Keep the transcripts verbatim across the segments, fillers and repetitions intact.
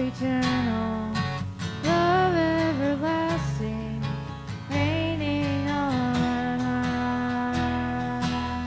eternal, love everlasting, reigning on high.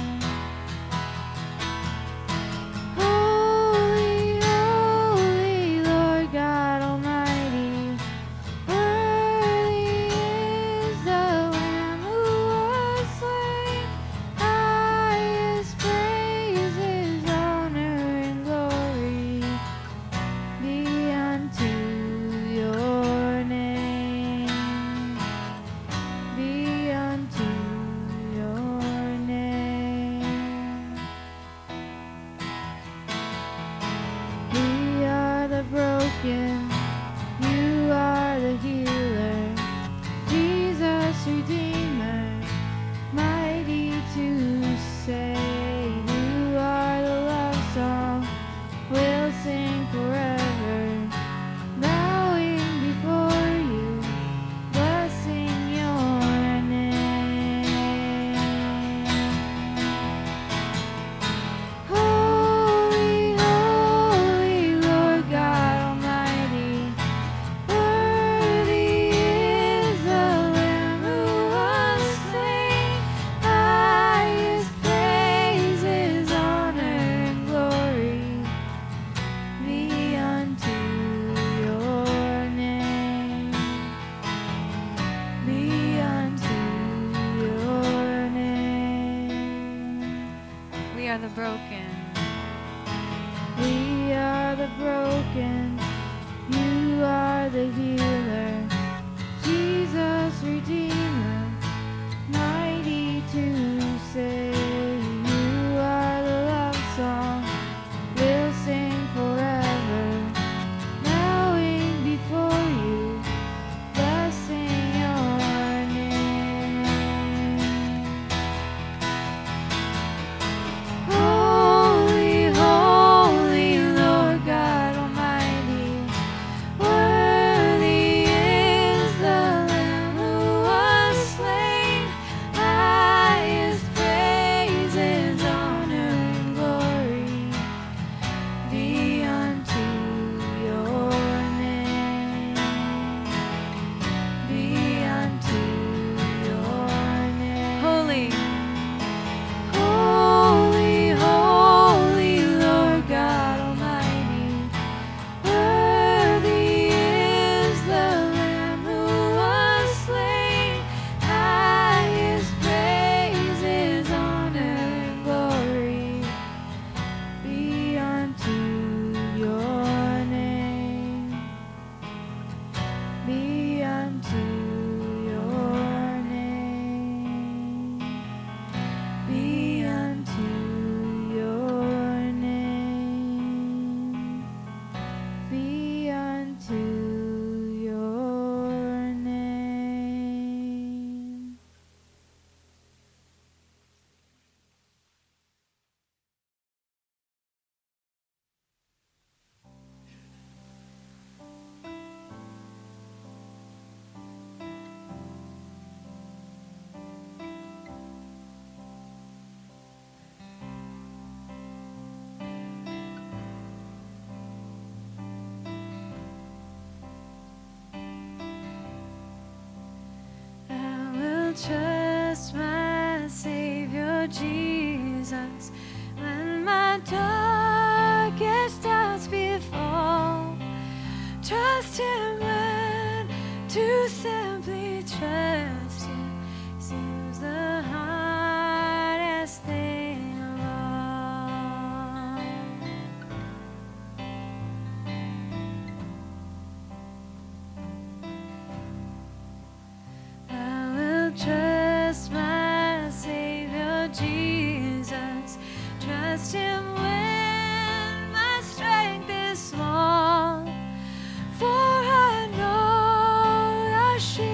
Holy, holy, Lord God Almighty, worthy is the Lamb who was slain. Highest praises, honor, and glory be unto your name. Be unto your name. We are the broken, you are the healer, Jesus Redeemer, mighty to save. You are the love song we'll sing forever, bowing before you, blessing your name. Holy, holy, Lord God Almighty, worthy is the Lamb who was slain. Highest praises, honor, and glory be unto your name. Be unto your name. We are the broken. We are the broken, you are the healer, Jesus Redeemer, mighty to save. You are the love song we'll sing forever, bowing before you, blessing your name. Holy, holy, Lord God Almighty, worthy is the Lamb who was slain. Highest praises, honor, and glory be unto your name. Be unto your name. Holy, Holy, holy, Lord God Almighty, worthy is the Lamb who was slain. Highest praises, honor, and glory be unto your name. Be unto your name. Be unto your name. Be unto your name. I will trust my Savior Jesus when my darkest doubts befall. Trust Him when to simply trust Him seems the hardest thing of all. I will trust my Savior Jesus, trust Him when my strength is small, for I know the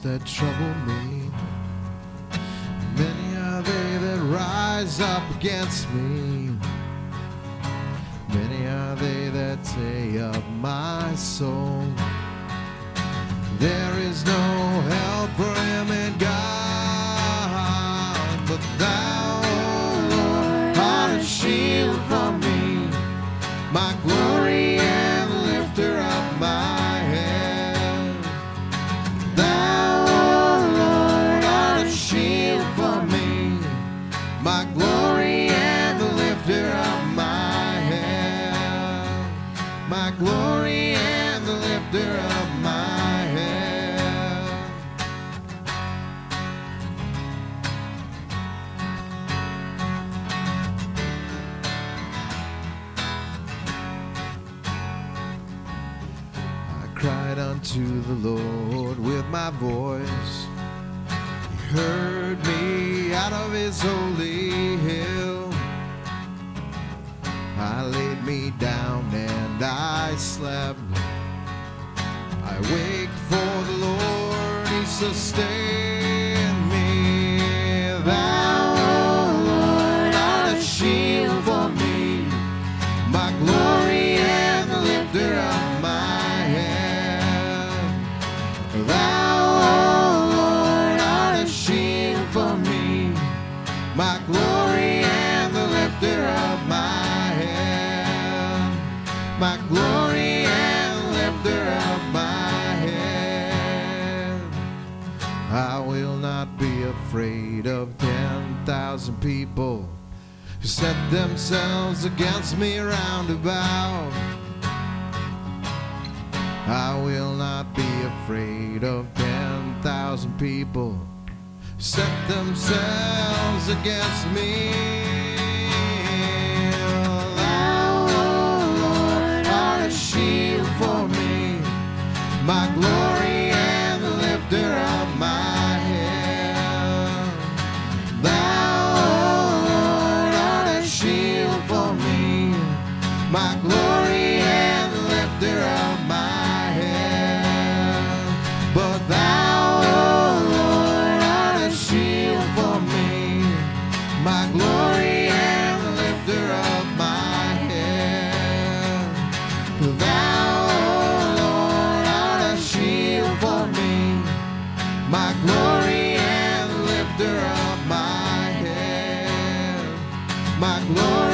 that trouble me. Many are they that rise up against me. Many are they that take up my soul. There is no help for him in God, but thou, O Lord, art a shield for me, my glory and lifter of my head. Thou, O Lord, art a shield for me, my glory and the lifter of my head. My glory and the lifter of my head. Cried unto the Lord with my voice. He heard me out of his holy hill. I laid me down and I slept. I waked for the Lord, he sustained me. Thou, O Lord, art a shield for me, my glory and the lifter of my head. Thou, O Lord, art a shield for me, my glory and the lifter of my head. My glory and the lifter of my head. I will not be afraid of ten thousand people who set themselves against me round about. I will not be afraid of ten thousand people who set themselves against me. Thou, O Lord, art a shield for me, my glory and the lifter of my head. Thou, O Lord, art a shield for me, my glory and the lifter of my head. But thou, O Lord, art a shield for me, my glory and the lifter of my head. Thou, O Lord, art a shield for me, my glory and the lifter of my head. My glory